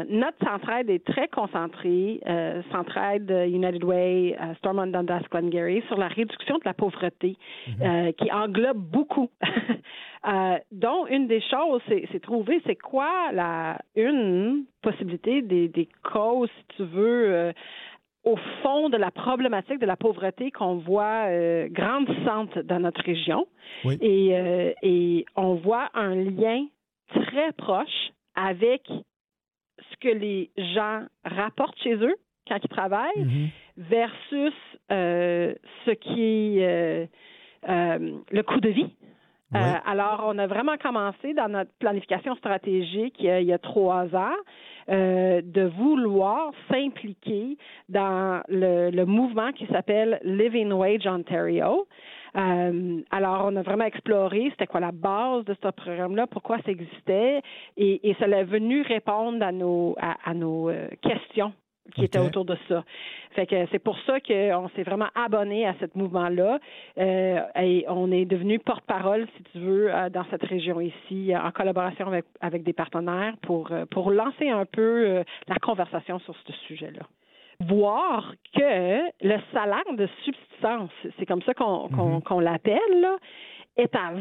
notre centraide est très concentrée, centraide United Way, Stormont, Dundas, Glengarry, sur la réduction de la pauvreté, qui englobe beaucoup. Dont une des choses, c'est trouver c'est quoi une possibilité des causes, si tu veux, au fond de la problématique de la pauvreté qu'on voit grandissante dans notre région. Oui. Et on voit un lien très proche avec ce que les gens rapportent chez eux quand ils travaillent versus ce qui est le coût de vie. Oui. Alors, on a vraiment commencé dans notre planification stratégique il y a 3 ans de vouloir s'impliquer dans le mouvement qui s'appelle Living Wage Ontario. Alors, on a vraiment exploré c'était quoi la base de ce programme-là, pourquoi ça existait, et ça est venu répondre à nos questions qui étaient autour de ça. Fait que c'est pour ça qu'on s'est vraiment abonné à ce mouvement-là et on est devenu porte-parole, si tu veux, dans cette région ici, en collaboration avec des partenaires pour lancer un peu la conversation sur ce sujet-là. Voir que le salaire de subsistance, c'est comme ça qu'on l'appelle, là, est à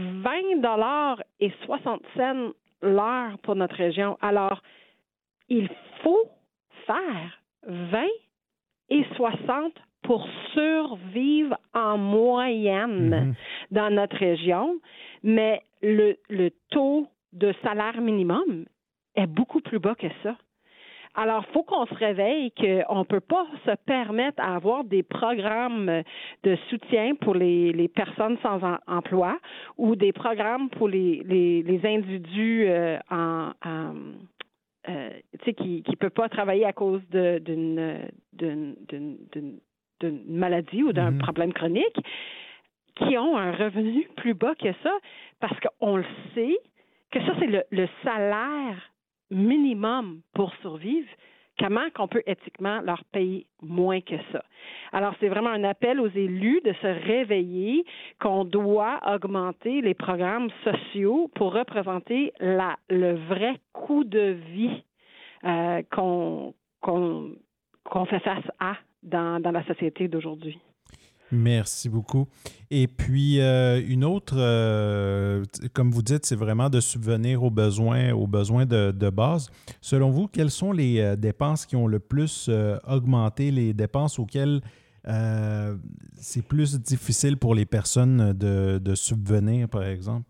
20,60 $ l'heure pour notre région. Alors, il faut faire 20 et 60 pour survivre en moyenne dans notre région, mais le taux de salaire minimum est beaucoup plus bas que ça. Alors, il faut qu'on se réveille qu'on ne peut pas se permettre d'avoir des programmes de soutien pour les personnes sans emploi ou des programmes pour les individus qui ne peut pas travailler à cause d'une maladie ou d'un problème chronique, qui ont un revenu plus bas que ça, parce qu'on le sait que ça, c'est le salaire minimum pour survivre. Comment qu'on peut éthiquement leur payer moins que ça? Alors, c'est vraiment un appel aux élus de se réveiller, qu'on doit augmenter les programmes sociaux pour représenter le vrai coût de vie qu'on fait face à dans la société d'aujourd'hui. Merci beaucoup. Et puis, une autre, comme vous dites, c'est vraiment de subvenir aux besoins de base. Selon vous, quelles sont les dépenses qui ont le plus augmenté, les dépenses auxquelles c'est plus difficile pour les personnes de subvenir, par exemple?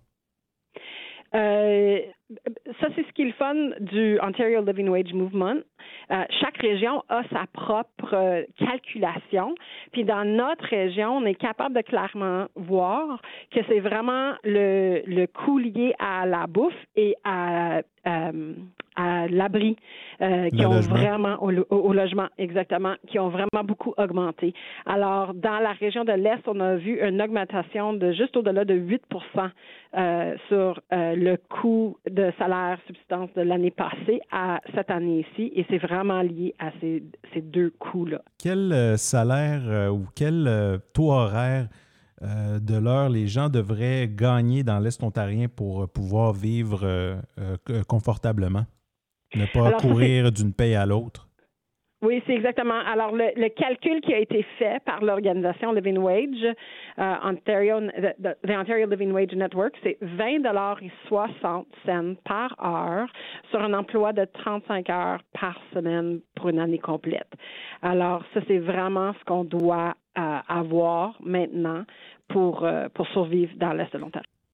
Ça, c'est ce qui est le fun du Ontario Living Wage Movement. Chaque région a sa propre calculation. Puis dans notre région, on est capable de clairement voir que c'est vraiment le coût lié à la bouffe et à l'abri qui ont logement. Vraiment au logement, exactement, qui ont vraiment beaucoup augmenté. Alors, dans la région de l'Est, on a vu une augmentation de juste au-delà de 8 sur le coût de salaire subsistance de l'année passée à cette année-ci, et c'est vraiment lié à ces deux coûts-là. Quel salaire ou quel taux horaire de l'heure les gens devraient gagner dans l'Est ontarien pour pouvoir vivre confortablement? Ne pas courir d'une paye à l'autre? Oui, c'est exactement. Alors, le calcul qui a été fait par l'organisation Living Wage, the Ontario Living Wage Network, c'est 20,60 $ par heure sur un emploi de 35 heures par semaine pour une année complète. Alors, ça, c'est vraiment ce qu'on doit avoir maintenant pour survivre dans l'Est de l'Ontario.